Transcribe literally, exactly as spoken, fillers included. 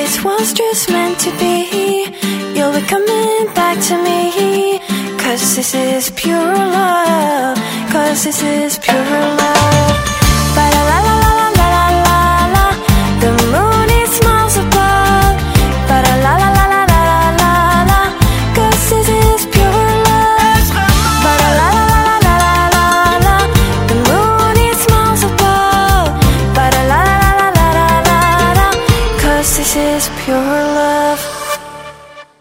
this was just meant to be. You'll be coming back to me. Cause this is pure love. Cause this is pure love.